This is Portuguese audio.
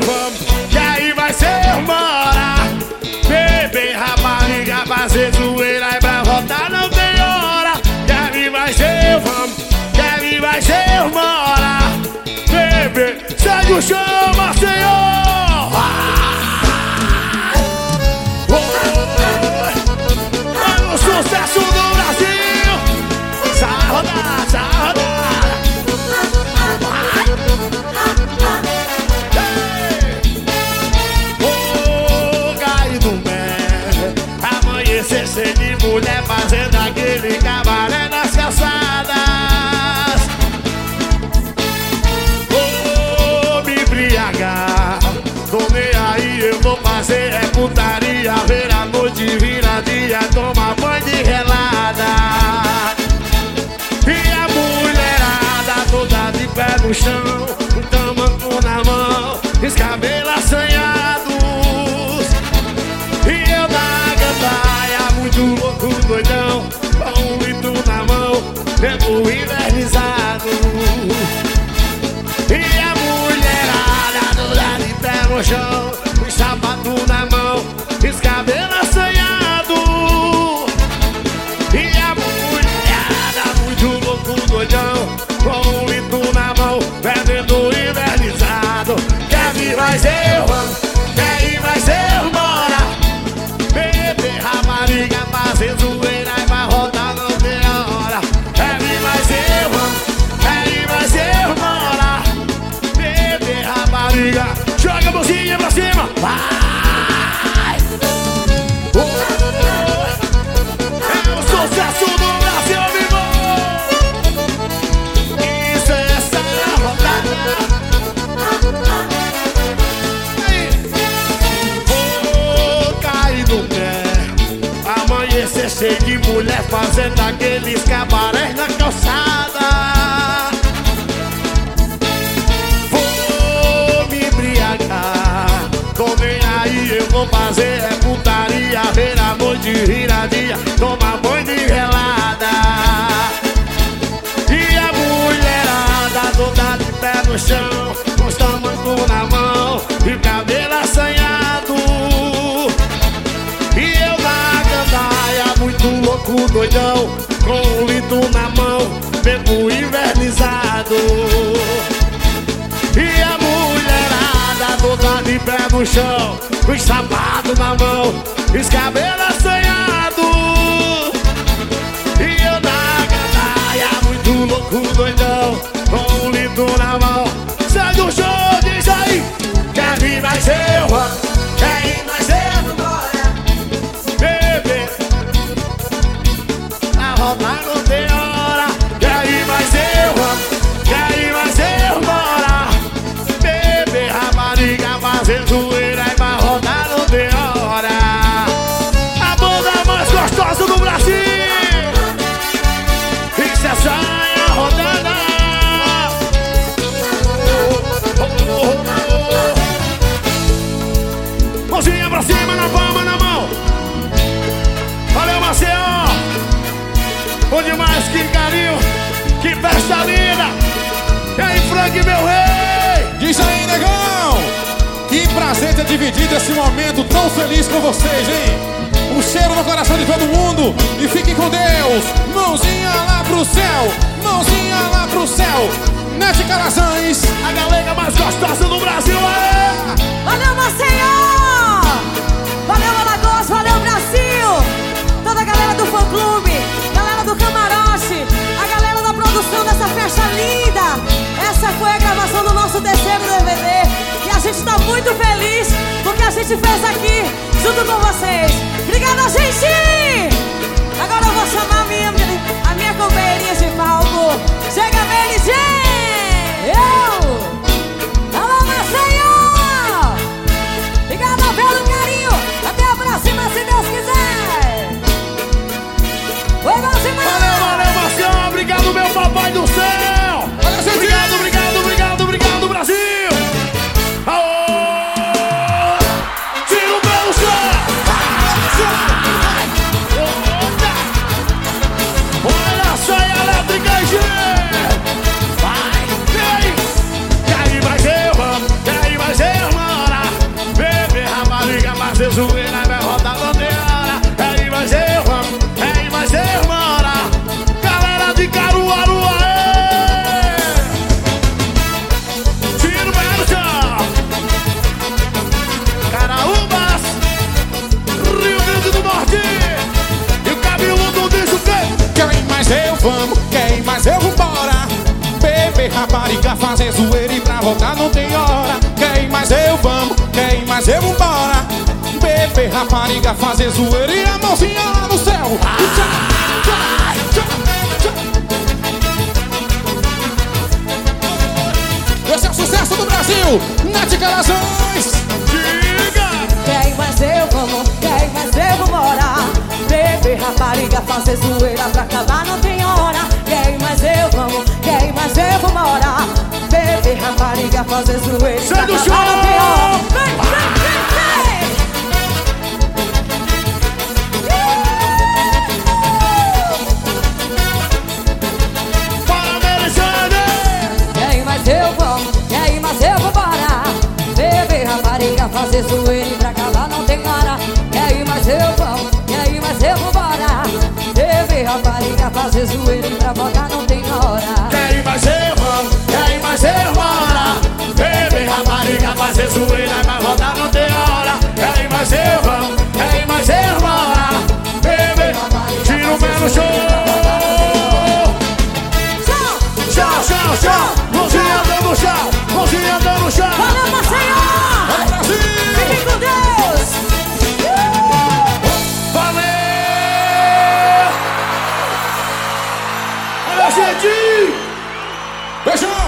vamos, que aí vai ser bora. Bebê, rapariga, fazer zoeira e pra voltar não tem hora. Que aí vai ser vamos, que aí vai ser bora. Bebê, segue o chão, Maceió. O sucesso do Brasil. Saudade, saudade. Caído mé. Amanhecer sem de mulher fazendo aquele cabaré nas calçadas. Me embriagar. Tô nem aí, eu vou fazer é putaria. Ver a noite vira dia, toma banho de relada. E a mulherada toda de pé no chão, um tamanco na mão, os cabelos assanhados. E eu na gandaia, muito louco, doidão, com um litro na mão, tempo invernizado. E a mulherada toda de pé no chão, os sapatos na mão, os cabelos assanhados. E a mulherada muito louco, doidão, com um litro na mão, bebendo invernizado. Que vai ser vamos, que vai ser bora. Bebê, rapariga, fazer zoeira e vai rodar não tem hora. Que vai ser vamos, que vai ser bora. Bebê, rapariga, joga a mãozinha pra cima, vai. É o sucesso do Brasil vivo. Isso é essa rodada. Cair no pé. Amanhecer cheio de mulher fazendo aqueles cabarés na calçada. Vou me embriagar. Tô nem aí, eu vou fazer é putaria. Ver a noite vira dia, toma banho de relada. E a mulherada toda de pé no chão, com os tamancos na mão e o cabelo assanhado. E eu na gandaia, muito louco, doidão, com um litro na mão, tempo invernizado. E a mulherada toda de pé no chão, com os sapatos na mão, os cabelos assanhados. E eu na gandaia, muito louco, doidão, com um litro na mão. Segue o show, diz aí, quem vai ser o Juan, quem vai ser o Glória. Bebê, a rodar não tem hora. Quem vai ser o Juan, quem vai ser o Glória. Bebê, rapariga, fazer zoeira e vai rodar não tem hora. A banda mais gostosa do Brasil. Isso é saia rodada. Mãozinha pra cima, na palma, na mão. Valeu, Maceió. Bom demais, que carinho, que festa linda. E aí, Frank, meu rei. Diz aí, negão. Que prazer ter dividido esse momento tão feliz com vocês, hein? Um cheiro no coração de todo mundo. E fiquem com Deus. Mãozinha lá pro céu, mãozinha lá pro céu. Nete Calazans, a galera mais gostosa do Brasil, é. Valeu, Maceió! Valeu, Alagoas, valeu, Brasil! Toda a galera do fã-clube, galera do camarote, a galera da produção dessa festa linda. Essa foi a gravação do nosso terceiro DVD. E a gente tá muito feliz porque a gente fez aqui junto com vocês. Obrigada, gente! Agora eu vou chamar a minha companheirinha de palco. Chega, Mary Jane! Alô, Maceió! Obrigada pelo carinho. Até a próxima, se Deus quiser. Oi, valeu, valeu, Maceió. Obrigado, meu papai do céu. Obrigado, obrigado, obrigado, obrigado, Brasil. Aô! Tira o pé no chão. Olha só a elétrica, gente. Vai, vem. E aí vai ser, vamos. E aí vai Beber, rapariga, fazer zoeira e pra voltar não tem hora. Quer ir mais eu vamos, quer ir mais eu vambora. Beber, rapariga, fazer zoeira e a mãozinha lá no céu. Esse é o sucesso do Brasil, Nath Calazans. Quer ir mais eu vamos, quer ir mais eu vambora. Beber, rapariga, fazer zoeira pra acabar não tem hora. Quer ir mais eu vamos, quer ir mais eu vambora. Beber, rapariga, fazer zoeira pra acabar não tem hora. Vem, vem, vem, vem. Quer ir mais eu vamos, quer ir mais eu vambora. Beber, rapariga, fazer zoeira pra acabar não tem hora. Quer ir mais eu vamos, quer ir mais eu vambora. Beber, rapariga, fazer zoeira pra voltar não tem hora. Quer ir mais eu vamos, quer ir mais eu bora. Beber, rapariga, fazer zoeira pra voltar não tem hora. Quer ir mais eu vamos, quer ir mais eu bora. Beber, tira o pé no chão. Tchau, tchau, tchau. Mãozinha dando chão, mãozinha dando chão. Valeu, Maceió! Fiquem com Deus! Valeu! Olha, gente! Beijão!